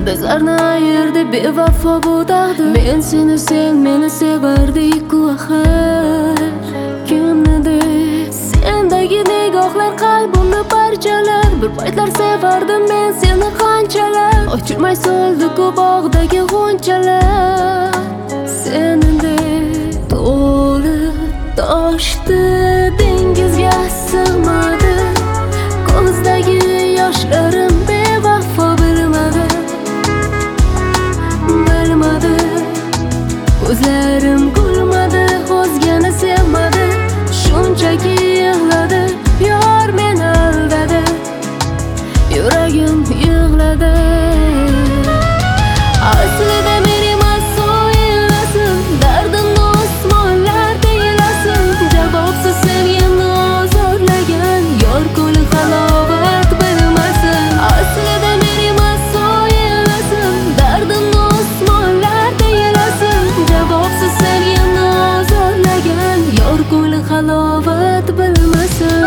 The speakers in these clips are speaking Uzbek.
Bizlarni ayirdi bevafo bu taqdir. Men seni sen meni sevardik-ku axir. Kimnidir sendagi nigohlar qalbimni parchalar. Bir paytlar sevardim men seni qanchalar. Ochilmay soldi-ku bog'dagi g'unchalar. Senindek to'lib toshdi, dengizga sig'madi. Ko'zdagi yoshlarim bevafo bilmadi. Ko'zlarim kulmadi, o'zgani sevmadi. Shunchaki yig'ladi, yor meni aldadi. Yuragim yig'ladi. Aslida men emas o'ylasin, dardimni osmonlar deylasin. Javobsiz sevgimni ozorlagan yor ko'li halovat bilmasin. Aslida men emas o'ylasin, dardimni osmonlar deylasin. Javobsiz sevgimni ozorlagan yor ko'li halovat bilmasin.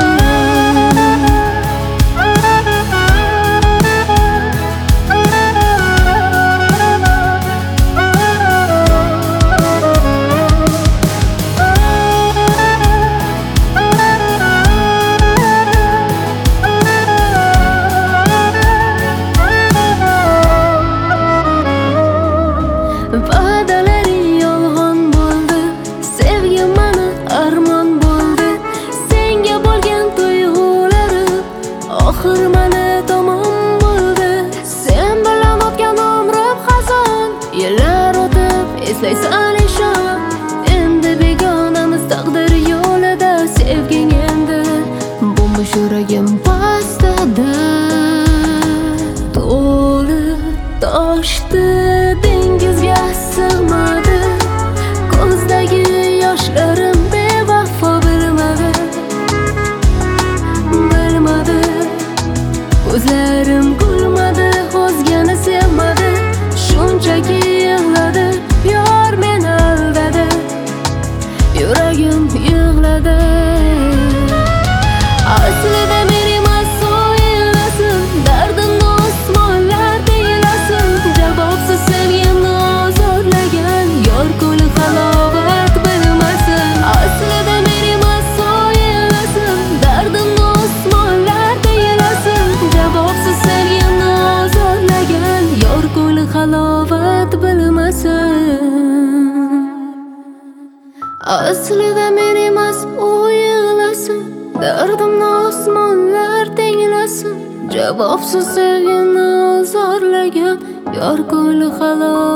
Va'dalari yolg'on bo'ldi, sevgim mani armon bo'ldi. Senga bo'lgan tuyg'ulari oxir mani tomon bo'ldi. Sen bilan o'tgan umrim xazon, yillar o'tib eslaysan ishon. Endi begonamiz taqdir yo'lida, sevging endi bo'lmish yuragim pastida. To'lib toshdi, dengizga sig'madi. Ko'zdagi yoshlarim bevafo bilmadi. Ko'zlarim kulmadi, o'zgani sevmadi. Shunchaki yig'ladi, yor meni aldadi. Yuragim yig'ladi. Aslida men emas o'ylasin, dardimni osmonlar deylasin. Javobsiz sevgimni ozorlagan yor ko'li halovat bilmasin. Aslida men emas o'ylasin, dardimni osmonlar deylasin. Javobsiz sevgimni ozorlagan yor ko'li halovat bilmasin. Aslida men emas o'ylasin, dardimni osmonlar tinglasin. Javobsiz sevgimni ozorlagan yor ko'li halovat